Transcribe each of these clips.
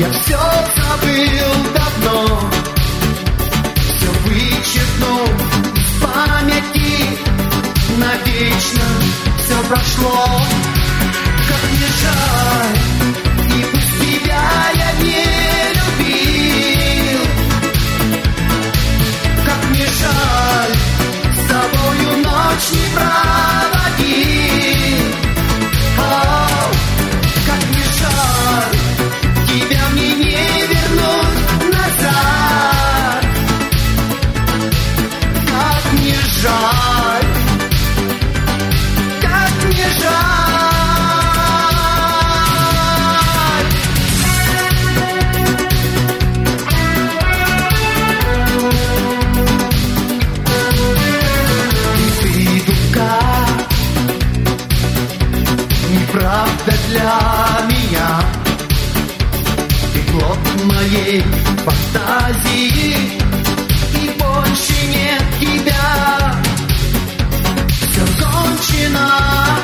Я все забыл давно, все вычеркнул из памяти, навечно все прошло. Как мне жаль, и пусть тебя я не любил. Как мне жаль, с тобою ночь не проводил. Как мне жаль, тебя мне не вернуть назад. Как мне жаль, как мне жаль. Ты дуга, неправда для меня. Ты плод моей фантазии, и больше нет тебя. Все кончено,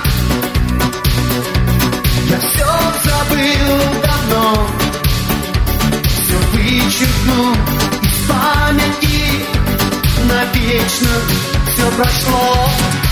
я все забыл давно, все вычеркну из памяти, навечно все прошло.